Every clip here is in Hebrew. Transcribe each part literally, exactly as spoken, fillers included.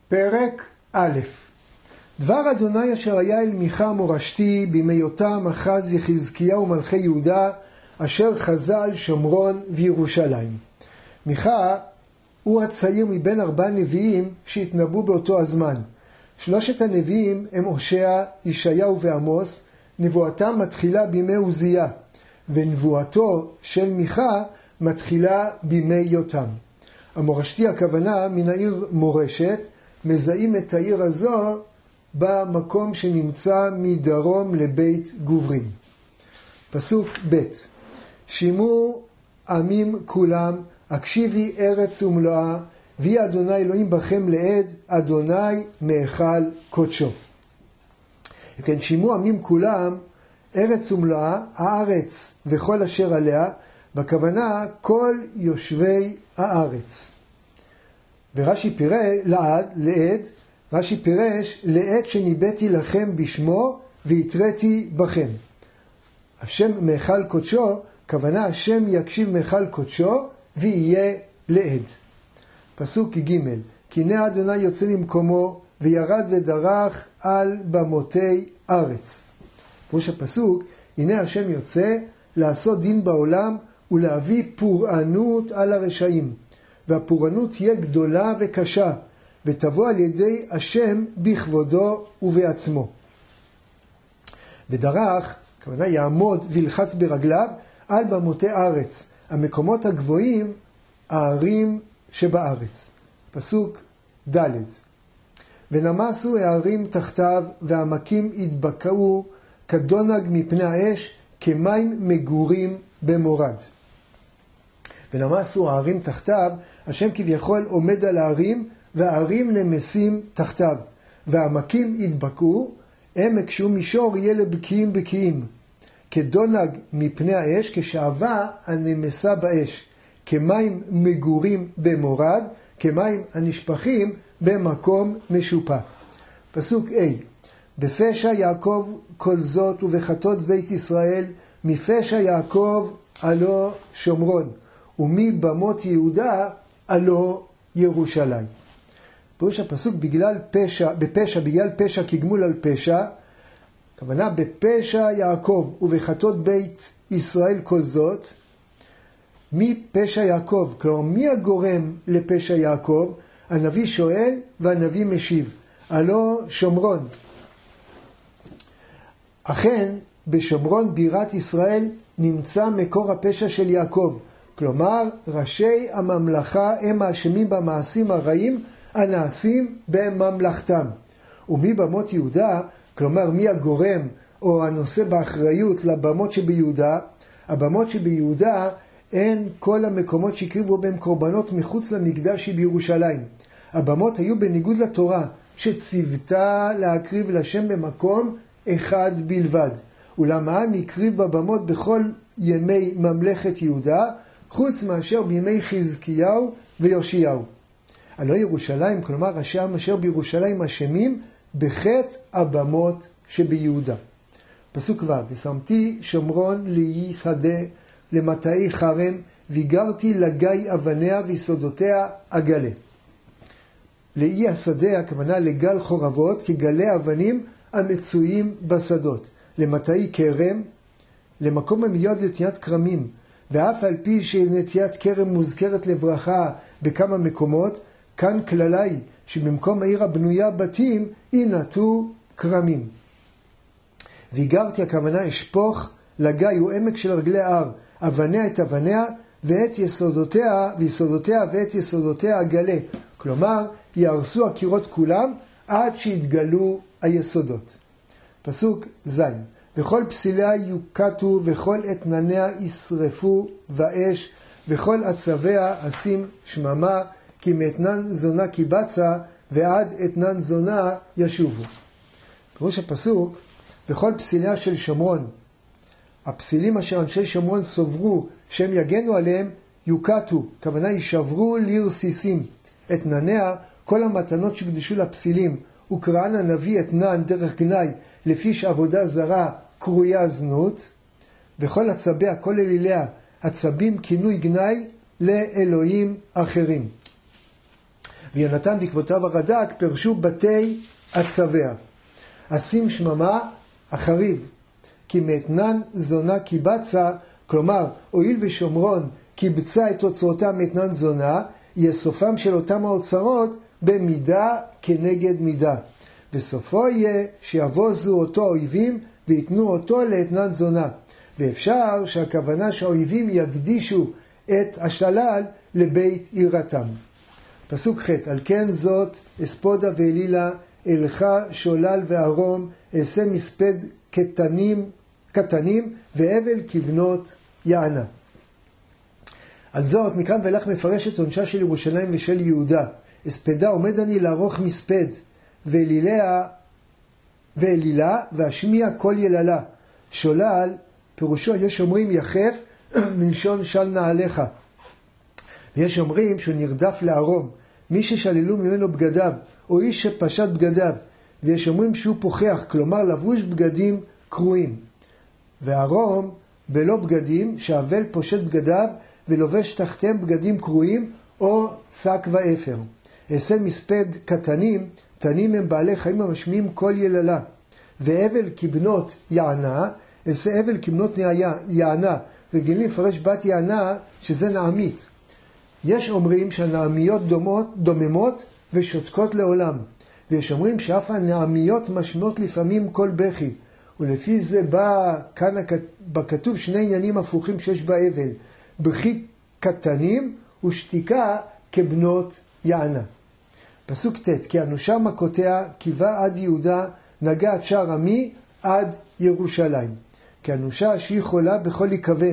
פרק א'. דבר אדוני אשר היה אל מיכה מורשתי בימי יותם אחז יחזקיהו מלכי יהודה אשר חזה על שומרון וירושלים. מיכה הוא הצעיר מבין ארבעה נביאים שהתנבאו באותו הזמן. שלושת הנביאים הם הושע, ישעיהו ועמוס. נבואתם מתחילה בימי עוזיה, ונבואתו של מיכה מתחילה בימי יותם. המורשתי הכוונה מן העיר מורשת, מזהים את העיר הזו במקום שנמצא מדרום לבית גוברין. פסוק ב'. שימו עמים כולם, הקשיבי ארץ ומלואה, ויהי אדוני אלוהים בכם לעד, אדוני מהיכל קודשו. כן, שימו עמים כולם, ארץ ומלואה, הארץ וכל אשר עליה, בכוונה כל יושבי הארץ. ורש"י פירש לעד, לעד, רש"י פירש לעד שניבאתי לכם בשמו והתריתי בכם. השם מהיכל קודשו, כוונה השם יקשיב מהיכל קודשו ויהיה לעד. פסוק ג'. כי הנה אדוני יוצא ממקומו וירד ודרך על במותי ארץ. ראש הפסוק, הנה השם יוצא לעשות דין בעולם ולהביא פורענות על הרשעים. והפורענות תהיה גדולה וקשה, ותבוא על ידי השם בכבודו ובעצמו. ודרך, כוונה יעמוד וילחץ ברגליו על במותי ארץ, המקומות הגבוהים, הערים שבארץ. פסוק ד'. ונמסו הערים תחתיו, והעמקים התבקעו כדונג מפני האש, כמים מגורים במורד. ונמסו הערים תחתיו, השם כביכול עומד על הערים, והערים נמסים תחתיו. והעמקים התבקעו, עמק שהוא מישור יהיה לבקיעים בקיעים. כדונג מפני האש, כשעבה הנמסה באש. כמים מגורים במורד, כמים הנשפכים במקום משופע. פסוק A. בפשע יעקב כל זאת ובחטות בית ישראל, מפשע יעקב עלו שומרון, ומבמות יהודה עלו ירושלים. פירוש הפסוק בגלל פשע, בפשע, בגלל פשע כגמול על פשע, כוונה בפשע יעקב ובחטות בית ישראל כל זאת, מפשע יעקב, כלומר מי הגורם לפשע יעקב? הנביא שואל והנביא משיב, עלו שומרון. אכן בשומרון בירת ישראל נמצא מקור הפשע של יעקב, כלומר ראשי הממלכה הם האשמים במעשים הרעים הנעשים בממלכתם. ומי במות יהודה, כלומר מי הגורם או הנושא באחריות לבמות שביהודה? הבמות שביהודה הן כל המקומות שהקריבו בהם קורבנות מחוץ למקדש שבירושלים. הבמות היו בניגוד לתורה שציוותה להקריב לשם במקום אחד בלבד. אולם העם הקריב בבמות בכל ימי ממלכת יהודה, חוץ מאשר בימי חזקיהו ויושיהו. הלא ירושלים, כלומר ראשי העם אשר בירושלים אשמים בחטא הבמות שביהודה. פסוק ו'. ושמתי שומרון לאי שדה למטעי חרם, ויגרתי לגיא אבניה ויסודותיה אגלה. לאי השדה הכוונה לגל חורבות כגלי אבנים המצויים בשדות. למטעי כרם, למקום המיועד לנטיית כרמים, ואף על פי שנטיית כרם מוזכרת לברכה בכמה מקומות, כאן כללה היא שבמקום העיר הבנויה בתים יינטעו כרמים. ויגרתי הכוונה אשפוך לגיא הוא עמק של רגלי הר, אבניה את אבניה ואת יסודותיה, ויסודותיה ואת יסודותיה אגלה. כלומר, יהרסו הקירות כולם עד שיתגלו היסודות. פסוק ז'. וכל פסיליה יוקטו וכל אתנניה ישרפו באש, וכל עצביה אשים שממה, כי מאתנן זונה קיבצה ועד אתנן זונה ישובו. פירוש הפסוק, וכל פסיליה של שומרון, הפסילים אשר אנשי שומרון סוברו שהם יגנו עליהם, יוקטו, כוונה יישברו לרסיסים. אתנניה, כל המתנות שקדשו לפסילים, וקראן הנביא אתנן דרך גנאי, לפי שעבודה זרה קרויה זנות, וכל עצביה, כל אליליה, עצבים כינוי גנאי לאלוהים אחרים. ויונתן בעקבותיו הרד"ק פירשו בתי הצבע. אשים שממה החריב, כי מאתנן זונה קיבצה, כלומר, הואיל ושומרון קיבצה את אוצרותיה מאתנן זונה, יהיה סופם של אותם האוצרות במידה כנגד מידה. וסופו יהיה שיבוזו אותו האויבים ויתנו אותו לאתנן זונה. ואפשר שהכוונה שהאויבים יקדישו את השלל לבית יראתם. פסוק ח' על כן זאת אספודה ואלילה אלך שולל וארום אעשה מספד קטנים, קטנים והבל כבנות יענה. על זאת מכאן ואילך מפרש את עונשה של ירושלים ושל יהודה. אספדה עומד אני לערוך מספד ואלילה ואלילה והשמיע כל יללה. שולל פירושו יש אומרים יחף מלשון של נעליך, ויש אומרים שהוא נרדף לערום, מי ששללו ממנו בגדיו או איש שפשט בגדיו, ויש אומרים שהוא פוחח, כלומר לבוש בגדים קרועים. וערום בלא בגדים שהבל פושט בגדיו ולובש תחתיהם בגדים קרועים או צק ואפר. אעשה מספד קטנים, תנים הם בעלי חיים המשמיעים כל יללה. והבל כבנות יענה, אעשה אבל כבנות יענה. רגילים לפרש בת יענה שזה נעמית. יש אומרים שהנעמיות דומות, דוממות ושותקות לעולם. ויש אומרים שאף הנעמיות משמיעות לפעמים כל בכי. ולפי זה בא כאן בכתוב שני עניינים הפוכים שיש באבל. בכי קטנים ושתיקה כבנות יענה. פסוק ט' כי אנושה מכותיה קיבה עד יהודה נגע עד שער עמי עד ירושלים. כי אנושה שהיא חולה בכל יכבד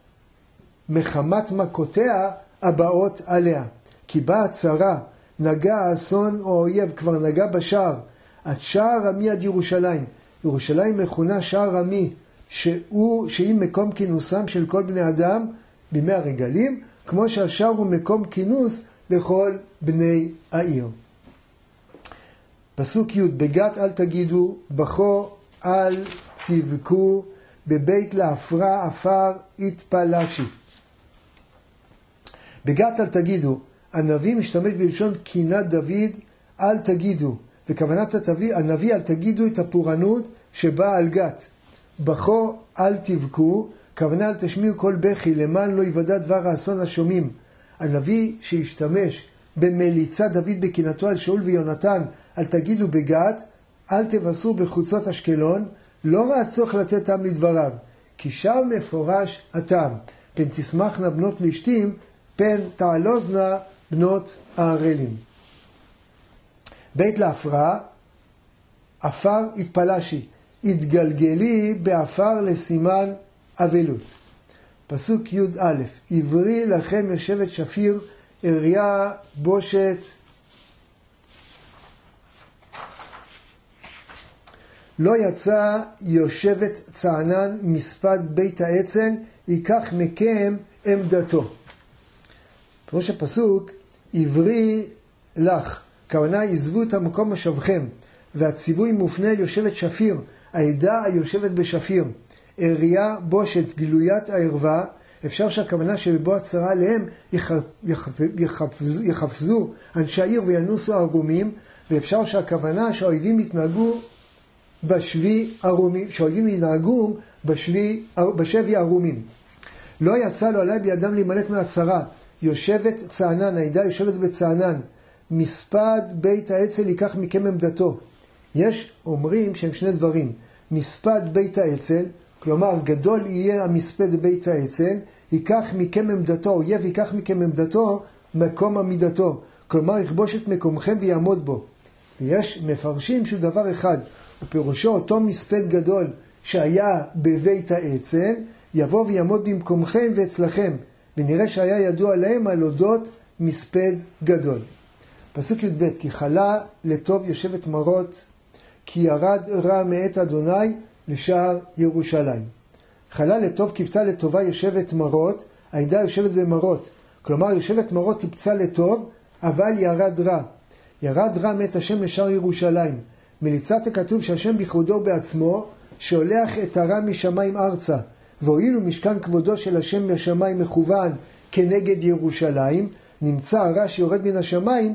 מחמת מכותיה הבאות עליה. כי באה הצרה, נגע האסון או האויב, כבר נגע בשער, עד שער עמי עד ירושלים. ירושלים מכונה שער עמי, שהוא, שהיא מקום כינוסם של כל בני אדם בימי הרגלים, כמו שהשער הוא מקום כינוס לכל בני העיר. פסוק י' בגת אל תגידו, בכו אל תבכו, בבית להפרה עפר התפלשי. בגת אל תגידו, הנביא משתמש בלשון קינת דוד, אל תגידו, וכוונת התביא, הנביא אל תגידו את הפורענות שבאה על גת. בכו אל תבכו, כוונה אל תשמיעו כל בכי, למען לא יוודע דבר האסון השומעים. הנביא שהשתמש במליצת דוד בקינתו על שאול ויונתן, אל תגידו בגת, אל תבשרו בחוצות אשקלון, לא ראה צורך לתת טעם לדבריו, כי שם מפורש הטעם. פן תשמחנה בנות פלישתים, פן תעלוזנה בנות הערלים. בית להפרעה, עפר התפלשי, התגלגלי בעפר לסימן אבלות. פסוק י' א' עברי לכם יושבת שפיר, אריה בושת, לא יצא יושבת צענן מספד בית העצל, ייקח מכם עמדתו. פירוש הפסוק, עברי לך, כוונה עזבו את המקום משבכם, והציווי מופנה אל יושבת שפיר, העדה היושבת בשפיר. אריה בושת, גלוית הערווה, אפשר שהכוונה שבבוא הצרה עליהם יחפזו, יחפזו אנשי העיר וינוסו ערומים, ואפשר שהכוונה שהאויבים יתנהגו בשבי ערומים, שהאויבים ינהגו בשבי, בשבי ערומים. לא יצא לו עליי בידם להימלט מהצרה, יושבת צענן, העדה יושבת בצענן, מספד בית העצל ייקח מכם עמדתו. יש אומרים שהם שני דברים, מספד בית העצל, כלומר גדול יהיה המספד בית העצל, ייקח מכם עמדתו, אויב ייקח מכם עמדתו, מקום עמידתו, כלומר יכבוש את מקומכם ויעמוד בו. ויש מפרשים שהוא דבר אחד, ופירושו אותו מספד גדול שהיה בבית העצל, יבוא ויעמוד במקומכם ואצלכם, ונראה שהיה ידוע להם על אודות מספד גדול. פסוק י' ב' כי חלה לטוב יושבת מרות, כי ירד רע מאת אדוני לשער ירושלים. חלה לטוב כבתה לטובה יושבת מרות, העדה יושבת במרות, כלומר יושבת מרות טיפצה לטוב, אבל ירד רע. ירד רע מאת השם לשער ירושלים. מליצת הכתוב שהשם בכבודו בעצמו, שולח את הרע משמיים ארצה, והואילו משכן כבודו של השם בשמיים מכוון כנגד ירושלים, נמצא הרע שיורד מן השמיים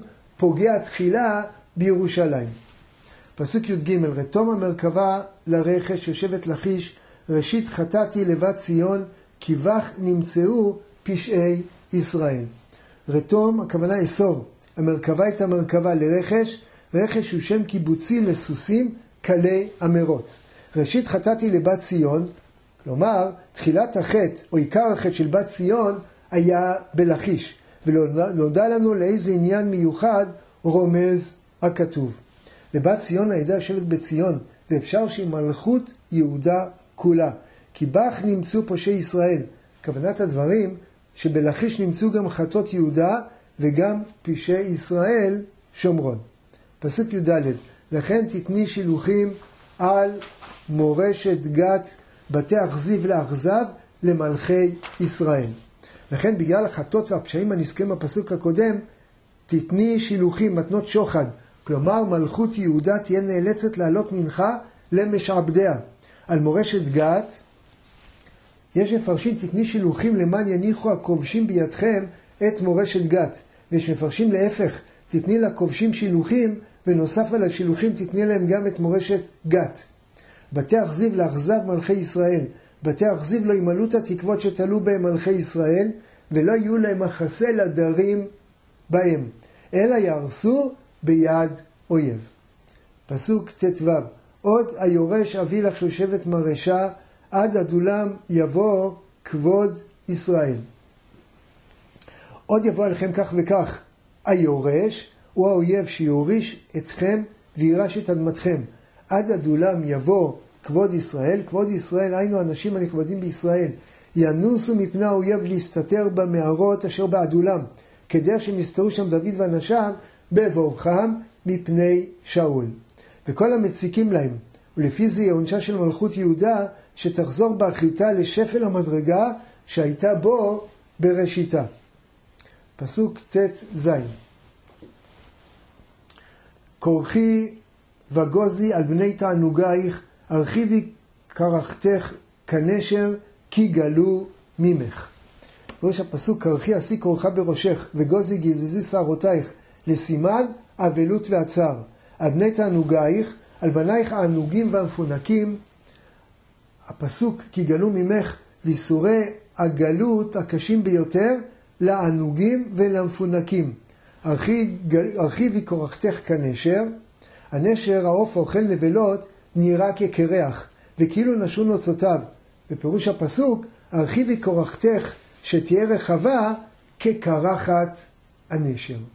פוגע תחילה בירושלים. פסוק י"ג, רתום המרכבה לרכש יושבת לכיש, ראשית חטאתי לבת ציון, כי בך נמצאו פשעי ישראל. רתום, הכוונה אסור. המרכבה הייתה מרכבה לרכש, רכש הוא שם קיבוצי לסוסים, קלי המרוץ. ראשית חטאתי לבת ציון, כלומר, תחילת החטא או עיקר החטא של בת ציון היה בלכיש, ולנודע לנו לאיזה עניין מיוחד רומז הכתוב. לבת ציון העדה יושבת בציון, ואפשר שהיא מלכות יהודה כולה. כי בך נמצאו פושעי ישראל. כוונת הדברים שבלכיש נמצאו גם חטאות יהודה וגם פשעי ישראל שומרון. פסוק י"ד, לכן תתני שילוחים על מורשת גת בתי אכזיב לאכזב למלכי ישראל. לכן בגלל החטאות והפשעים הנזכרים בפסוק הקודם, תתני שילוחים, מתנות שוחד. כלומר מלכות יהודה תהיה נאלצת לעלות מנחה למשעבדיה. על מורשת גת, יש מפרשים תתני שילוחים למען יניחו הכובשים בידכם את מורשת גת. ויש מפרשים להפך, תתני לכובשים שילוחים, ונוסף על השילוחים תתני להם גם את מורשת גת. בתי אכזיב לאכזב מלכי ישראל. בתי אכזיב לא ימלאו את התקוות שתלו בהם מלכי ישראל, ולא יהיו להם מחסה לדרים בהם, אלא יהרסו ביד אויב. פסוק ט"ו, עוד היורש אביא לך יושבת מרשה, עד עדולם יבוא כבוד ישראל. עוד יבוא עליכם כך וכך, היורש הוא האויב שיוריש אתכם וירש את אדמתכם. עד עדולם יבוא כבוד ישראל, כבוד ישראל היינו האנשים הנכבדים בישראל, ינוסו מפני האויב להסתתר במערות אשר בעדולם, כדי שנסתרו שם דוד ואנשיו בבורחם מפני שאול. וכל המציקים להם, ולפי זה יעונשה של מלכות יהודה, שתחזור באחריתה לשפל המדרגה שהייתה בו בראשיתה. פסוק ט"ז, כורחי וגוזי על בני תענוגייך, הרחיבי קרחתך כנשר, כי גלו ממך. ראש הפסוק, כרחי עשי כורחה בראשך, וגוזי גזזי שערותייך, לסימן אבלות ועצר. על בני תענוגייך, על בנייך הענוגים והמפונקים, הפסוק, כי גלו ממך, ויסורי הגלות הקשים ביותר, לענוגים ולמפונקים. הרחיבי קורחתך כנשר, הנשר, העוף האוכל נבלות, נראה כקרח, וכאילו נשו נוצותיו. בפירוש הפסוק, הרחיבי קורחתך שתהיה רחבה כקרחת הנשר.